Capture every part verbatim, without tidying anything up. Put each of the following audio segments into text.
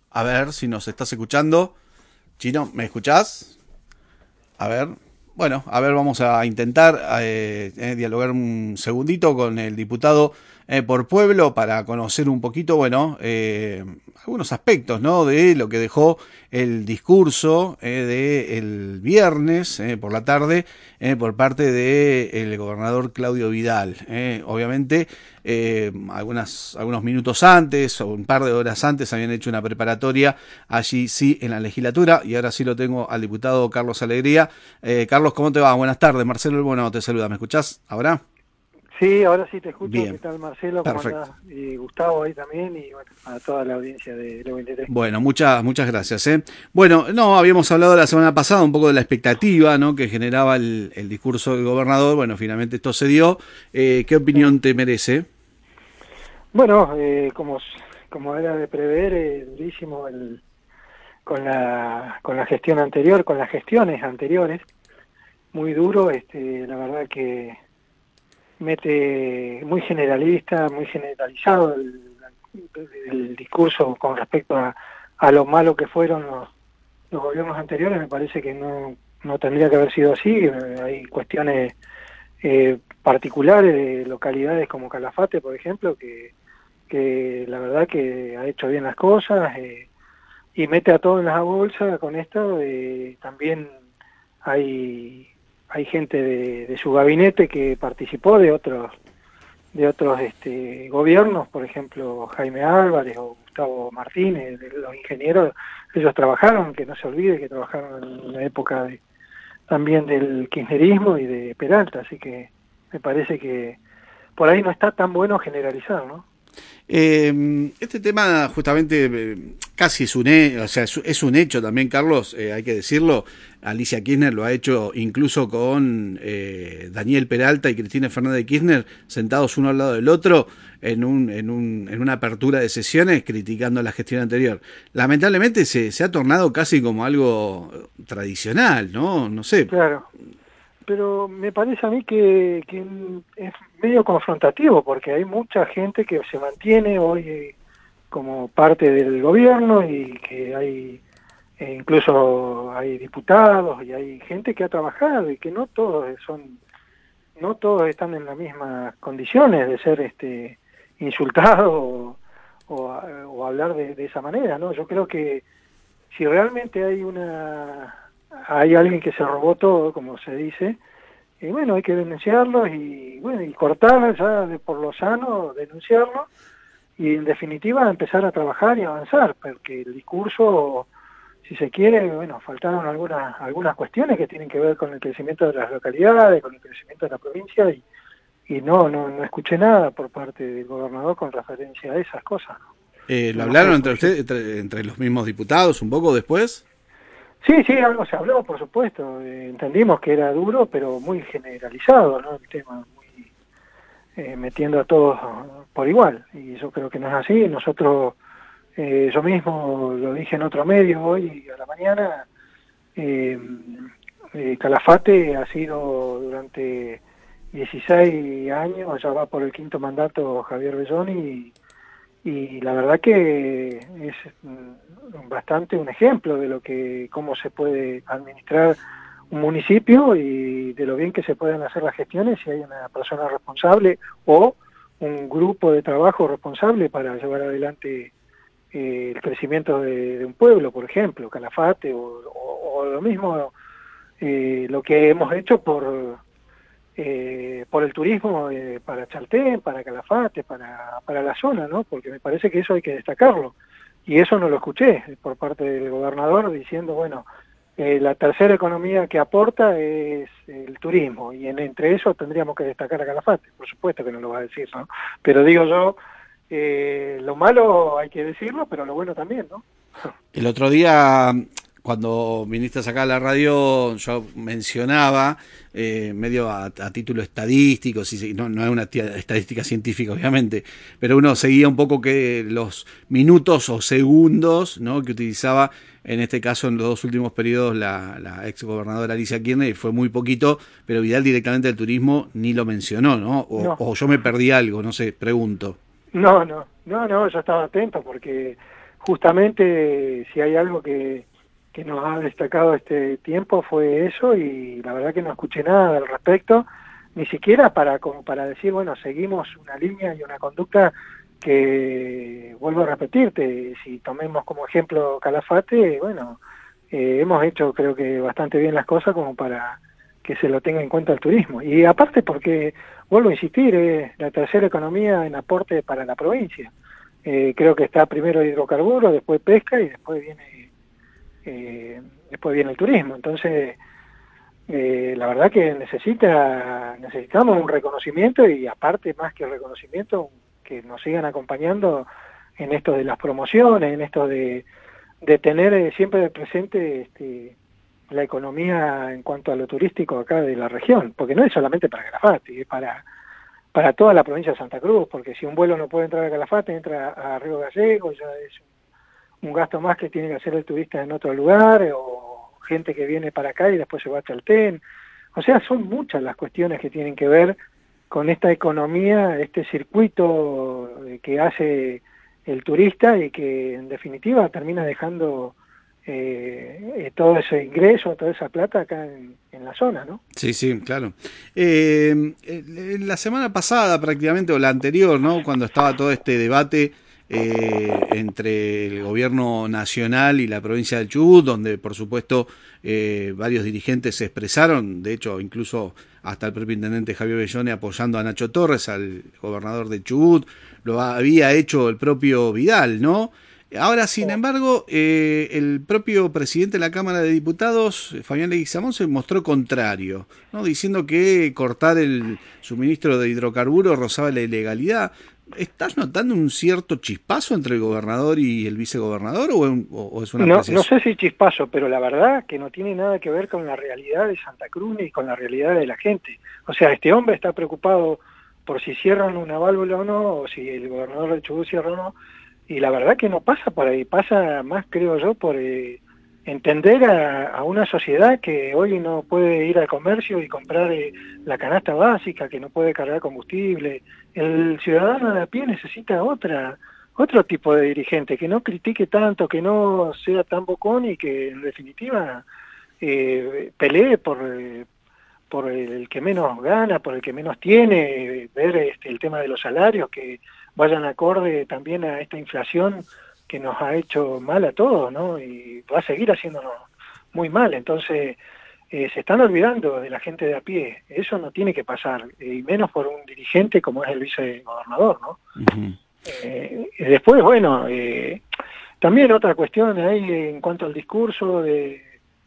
A ver si nos estás escuchando. Chino, ¿me escuchás? A ver. Bueno, a ver, vamos a intentar eh, eh, dialogar un segundito con el diputado eh, por Pueblo para conocer un poquito, bueno, eh, algunos aspectos, ¿no? De lo que dejó el discurso eh, del viernes eh, por la tarde eh, por parte del gobernador Claudio Vidal. Eh. Obviamente, eh, algunas, algunos minutos antes o un par de horas antes habían hecho una preparatoria allí sí en la legislatura y ahora sí lo tengo al diputado Carlos Alegría. Eh, Carlos, ¿cómo te va? Buenas tardes. Marcelo El Bueno te saluda. ¿Me escuchás ahora? Sí, ahora sí te escucho. ¿Qué Bien, tal, Marcelo? ¿Cómo perfecto. andás? Y Gustavo ahí también, y bueno, a toda la audiencia de L veintitrés. Bueno, muchas muchas gracias. ¿eh? Bueno, no, habíamos hablado la semana pasada un poco de la expectativa, ¿no? Que generaba el, el discurso del gobernador. Bueno, finalmente esto se dio. Eh, ¿Qué Sí. opinión te merece? Bueno, eh, como, como era de prever, eh, durísimo el, con la con la gestión anterior, con las gestiones anteriores, muy duro. Este, la verdad que mete muy generalista, muy generalizado el, el discurso con respecto a, a lo malo que fueron los, los gobiernos anteriores. Me parece que no, no tendría que haber sido así. Eh, hay cuestiones eh, particulares de localidades como Calafate, por ejemplo, que, que la verdad que ha hecho bien las cosas, eh, y mete a todo en la bolsa con esto. Eh, también hay hay gente de, de su gabinete que participó de otros de otros este, gobiernos, por ejemplo Jaime Álvarez o Gustavo Martínez, de los ingenieros. Ellos trabajaron, que no se olvide que trabajaron en la época de, también del kirchnerismo y de Peralta, así que me parece que por ahí no está tan bueno generalizar, ¿no? Eh, este tema justamente eh, casi es un, he- o sea, es, es un hecho también, Carlos, eh, hay que decirlo. Alicia Kirchner lo ha hecho incluso con eh, Daniel Peralta y Cristina Fernández de Kirchner sentados uno al lado del otro en, un, en, un, en una apertura de sesiones criticando la gestión anterior. Lamentablemente se, se ha tornado casi como algo tradicional, ¿no? No sé. Claro, pero me parece a mí que, que es medio confrontativo, porque hay mucha gente que se mantiene hoy eh, como parte del gobierno, y que hay, e incluso hay diputados y hay gente que ha trabajado, y que no todos son, no todos están en las mismas condiciones de ser este insultados o, o, o hablar de, de esa manera, ¿no? Yo creo que si realmente hay una hay alguien que se robó todo, como se dice, y bueno, hay que denunciarlo, y bueno, y cortar ya de por lo sano, denunciarlo, y en definitiva empezar a trabajar y avanzar, porque el discurso, si se quiere, bueno, faltaron algunas algunas cuestiones que tienen que ver con el crecimiento de las localidades, con el crecimiento de la provincia, y, y no, no no escuché nada por parte del gobernador con referencia a esas cosas, ¿no? Eh, ¿Lo No sé, hablaron por entre ustedes, ejemplo. entre, entre los mismos diputados un poco después? Sí, sí, algo se habló, por supuesto. Eh, entendimos que era duro, pero muy generalizado, ¿no? El tema, muy eh, metiendo a todos por igual. Y yo creo que no es así. Nosotros, eh, yo mismo lo dije en otro medio hoy a la mañana. eh, eh, Calafate ha sido durante dieciséis años, ya va por el quinto mandato Javier Belloni, y la verdad que es mm, bastante un ejemplo de lo que cómo se puede administrar un municipio, y de lo bien que se pueden hacer las gestiones si hay una persona responsable o un grupo de trabajo responsable para llevar adelante eh, el crecimiento de, de un pueblo, por ejemplo, Calafate, o, o, o lo mismo, eh, lo que hemos hecho por eh, por el turismo, eh, para Chaltén, para Calafate, para, para la zona, ¿no? Porque me parece que eso hay que destacarlo. Y eso no lo escuché por parte del gobernador diciendo, bueno, eh, la tercera economía que aporta es el turismo, y en, entre eso tendríamos que destacar a Calafate. Por supuesto que no lo va a decir, ¿no? Pero digo yo, eh, lo malo hay que decirlo, pero lo bueno también, ¿no? El otro día, cuando viniste acá a la radio, yo mencionaba, eh, medio a, a título estadístico, si, no, no es una tía- estadística científica obviamente, pero uno seguía un poco que los minutos o segundos, ¿no? Que utilizaba en este caso en los dos últimos periodos la, la ex gobernadora Alicia Kirchner, y fue muy poquito, pero Vidal directamente del turismo ni lo mencionó, ¿no? O, No. o yo me perdí algo, no sé, pregunto. No, no, no, no, yo estaba atento porque justamente si hay algo que, que nos ha destacado este tiempo fue eso, y la verdad que no escuché nada al respecto, ni siquiera para como para decir, bueno, seguimos una línea y una conducta que, vuelvo a repetirte, si tomemos como ejemplo Calafate, bueno, eh, hemos hecho creo que bastante bien las cosas como para que se lo tenga en cuenta el turismo. Y aparte porque, vuelvo a insistir, es la tercera economía en aporte para la provincia. Eh, creo que está primero hidrocarburos, después pesca y después viene eh, después viene el turismo. Entonces, eh, la verdad que necesita necesitamos un reconocimiento, y aparte más que reconocimiento, que nos sigan acompañando en esto de las promociones, en esto de, de tener eh, siempre presente este, la economía en cuanto a lo turístico acá de la región, porque no es solamente para Calafate, es para para toda la provincia de Santa Cruz, porque si un vuelo no puede entrar a Calafate, entra a Río Gallegos, ya es un, un gasto más que tiene que hacer el turista en otro lugar, o gente que viene para acá y después se va a Chaltén. O sea, son muchas las cuestiones que tienen que ver con esta economía, este circuito que hace el turista y que en definitiva termina dejando eh, todo ese ingreso, toda esa plata acá en, en la zona, ¿no? Sí, sí, claro. Eh, eh, la semana pasada prácticamente, o la anterior, ¿no? Cuando estaba todo este debate eh, entre el gobierno nacional y la provincia del Chubut, donde por supuesto eh, varios dirigentes se expresaron, de hecho incluso hasta el propio intendente Javier Bellone apoyando a Nacho Torres, al gobernador de Chubut, lo había hecho el propio Vidal, ¿no? Ahora, sin embargo, eh, el propio presidente de la Cámara de Diputados, Fabián Leguizamón, se mostró contrario, ¿no? Diciendo que cortar el suministro de hidrocarburos rozaba la ilegalidad. ¿Estás notando un cierto chispazo entre el gobernador y el vicegobernador, o, o, o es una No, no apreciación? sé si chispazo, pero la verdad que no tiene nada que ver con la realidad de Santa Cruz ni con la realidad de la gente. O sea, este hombre está preocupado por si cierran una válvula o no, o si el gobernador de Chubut cierra o no, y la verdad que no pasa por ahí, pasa más, creo yo, por eh, entender a, a una sociedad que hoy no puede ir al comercio y comprar eh, la canasta básica, que no puede cargar combustible. El ciudadano de a pie necesita otra otro tipo de dirigente, que no critique tanto, que no sea tan bocón y que en definitiva eh, pelee por, eh, por el que menos gana, por el que menos tiene, eh, ver este, el tema de los salarios, que vayan acorde también a esta inflación que nos ha hecho mal a todos, ¿no? Y va a seguir haciéndonos muy mal. Entonces, eh, se están olvidando de la gente de a pie. Eso no tiene que pasar, eh, y menos por un dirigente como es el vicegobernador, ¿no? Uh-huh. Eh, y después, bueno, eh, también otra cuestión ahí en cuanto al discurso de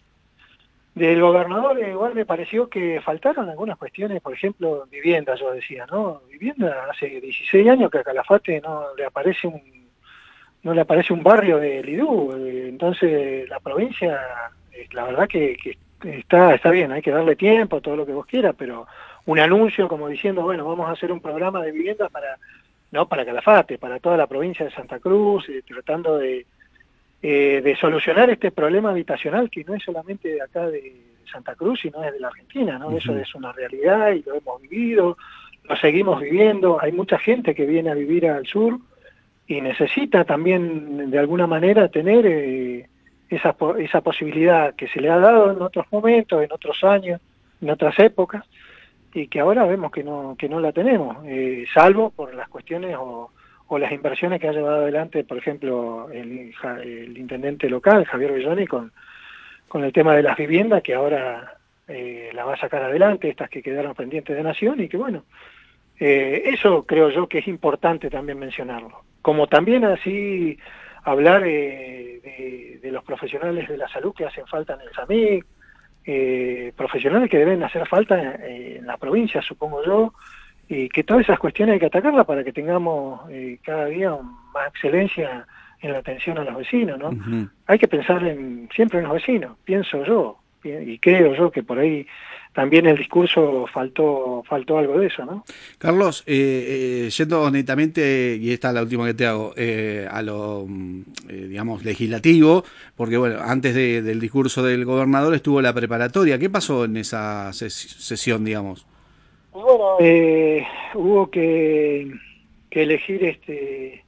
del gobernador, eh, igual me pareció que faltaron algunas cuestiones, por ejemplo, vivienda, yo decía, ¿no? Vivienda, hace dieciséis años que a Calafate no le aparece un no le aparece un barrio de Lidú, eh, entonces la provincia, eh, la verdad que, que está está bien, hay que darle tiempo, todo lo que vos quieras, pero un anuncio como diciendo, bueno, vamos a hacer un programa de viviendas para no para Calafate, para toda la provincia de Santa Cruz, eh, tratando de, eh, de solucionar este problema habitacional que no es solamente de acá de Santa Cruz, sino es de la Argentina, ¿no? Uh-huh. Eso es una realidad y lo hemos vivido, lo seguimos viviendo, hay mucha gente que viene a vivir al sur y necesita también de alguna manera tener eh, esa, esa posibilidad que se le ha dado en otros momentos, en otros años, en otras épocas, y que ahora vemos que no que no la tenemos, eh, salvo por las cuestiones o, o las inversiones que ha llevado adelante, por ejemplo, el, el intendente local, Javier Belloni, con, con el tema de las viviendas, que ahora eh, la va a sacar adelante, estas que quedaron pendientes de Nación, y que bueno, eh, eso creo yo que es importante también mencionarlo. Como también así hablar eh, de, de los profesionales de la salud que hacen falta en el SAMIC, Eh, profesionales que deben hacer falta eh, en la provincia, supongo yo, y que todas esas cuestiones hay que atacarlas para que tengamos eh, cada día más excelencia en la atención a los vecinos, ¿no? Uh-huh. Hay que pensar en siempre en los vecinos, pienso yo, y creo yo que por ahí también el discurso faltó faltó algo de eso, ¿no? Carlos, eh, eh, yendo netamente, y esta es la última que te hago, eh, a lo, eh, digamos, legislativo, porque bueno, antes de, del discurso del gobernador estuvo la preparatoria. ¿Qué pasó en esa ses sesión, digamos? Bueno, eh, hubo que, que elegir este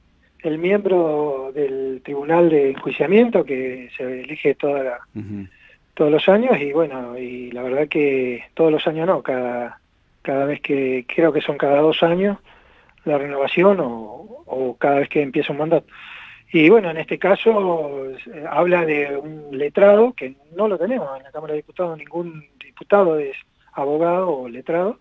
el miembro del tribunal de enjuiciamiento que se elige toda la, uh-huh. todos los años, y bueno, y la verdad que todos los años no, cada, cada vez que, creo que son cada dos años la renovación o, o cada vez que empieza un mandato. Y bueno, en este caso eh, habla de un letrado, que no lo tenemos en la Cámara de Diputados, ningún diputado es abogado o letrado,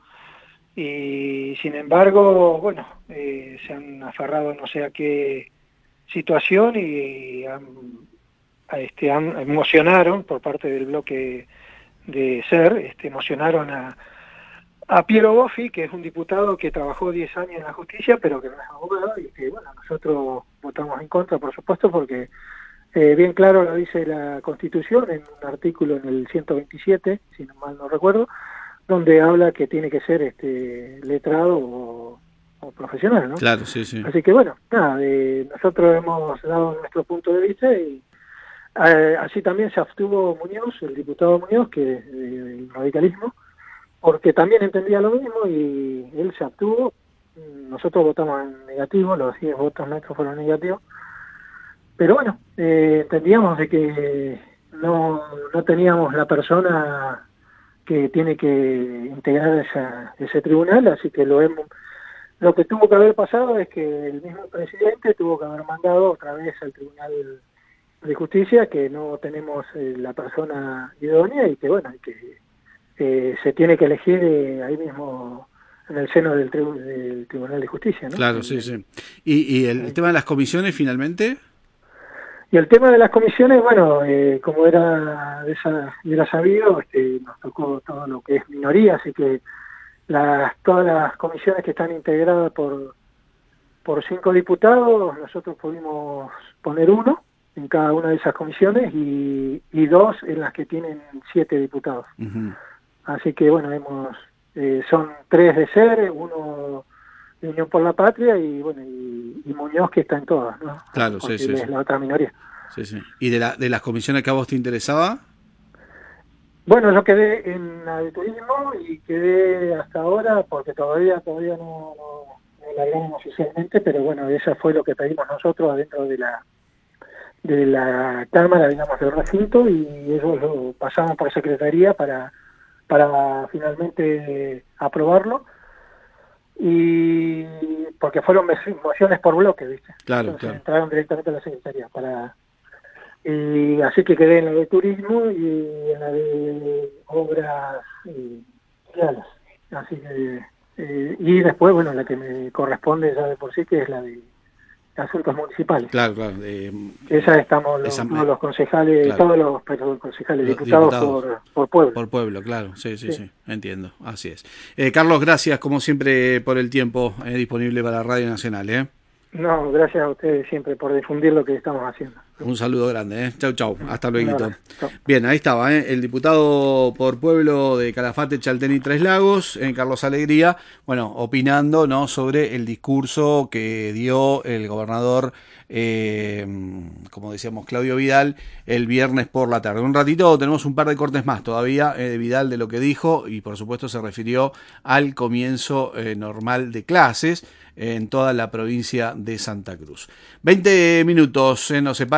y sin embargo, bueno, eh, se han aferrado no sé a qué situación y han, este, han, emocionaron por parte del bloque de SER, este, emocionaron a, a Piero Boffi, que es un diputado que trabajó diez años en la justicia, pero que no es abogado, y que bueno, nosotros votamos en contra, por supuesto, porque eh, bien claro lo dice la Constitución en un artículo en el ciento veintisiete, si no mal no recuerdo, donde habla que tiene que ser este letrado o, o profesional, ¿no? Claro, sí, sí. Así que bueno, nada, eh, nosotros hemos dado nuestro punto de vista y eh, así también se abstuvo Muñoz, el diputado Muñoz, que es del radicalismo, porque también entendía lo mismo y él se abstuvo. Nosotros votamos en negativo, los diez votos nuestros fueron negativos, pero bueno, eh, entendíamos de que no, no teníamos la persona que tiene que integrar esa, ese tribunal, así que lo hemos, lo que tuvo que haber pasado es que el mismo presidente tuvo que haber mandado otra vez al Tribunal de Justicia que no tenemos eh, la persona idónea y que bueno, que eh, se tiene que elegir eh, ahí mismo en el seno del, tribu del Tribunal de Justicia, ¿no? Claro, sí, sí. ¿Y, y el, el tema de las comisiones finalmente? Y el tema de las comisiones, bueno, eh, como era, de esa, era sabido, este, nos tocó todo lo que es minoría, así que las, todas las comisiones que están integradas por, por cinco diputados, nosotros pudimos poner uno en cada una de esas comisiones y, y dos en las que tienen siete diputados. Uh-huh. Así que bueno, hemos eh, son tres de SER, uno de Unión por la Patria y bueno y, y Muñoz, que está en todas, ¿no? Claro, sí, sí, es sí. la otra minoría. Sí, sí. ¿Y de, la, de las comisiones que a vos te interesaba? Bueno, yo quedé en la de turismo y quedé hasta ahora porque todavía todavía no, no, no la hablamos oficialmente, pero bueno, eso fue lo que pedimos nosotros dentro de la de la Cámara, digamos, del recinto, y ellos lo pasamos por secretaría para para finalmente aprobarlo, y porque fueron mociones por bloque, ¿viste? Claro, Entonces claro. entraron directamente a la secretaría para y así que quedé en la de turismo y en la de obras sociales, así que eh, y después bueno, la que me corresponde ya de por sí, que es la de asuntos municipales. Claro, claro. Eh, esa estamos los, esa, todos los concejales, claro. todos los, perdón, concejales los diputados, diputados por, por pueblo. Por pueblo, claro. Sí, sí, sí, sí. Entiendo. Así es. Eh, Carlos, gracias como siempre por el tiempo eh, disponible para Radio Nacional. ¿eh? No, gracias a ustedes siempre por difundir lo que estamos haciendo. Un saludo grande, ¿eh? Chau, chau. Hasta luego. Bien, ahí estaba, ¿eh? El diputado por pueblo de Calafate, Chaltén y Tres Lagos, eh, Carlos Alegría, bueno, opinando, ¿no?, sobre el discurso que dio el gobernador, eh, como decíamos, Claudio Vidal, el viernes por la tarde. Un ratito tenemos un par de cortes más todavía eh, de Vidal, de lo que dijo, y por supuesto se refirió al comienzo eh, normal de clases en toda la provincia de Santa Cruz. veinte minutos, eh, nos separa.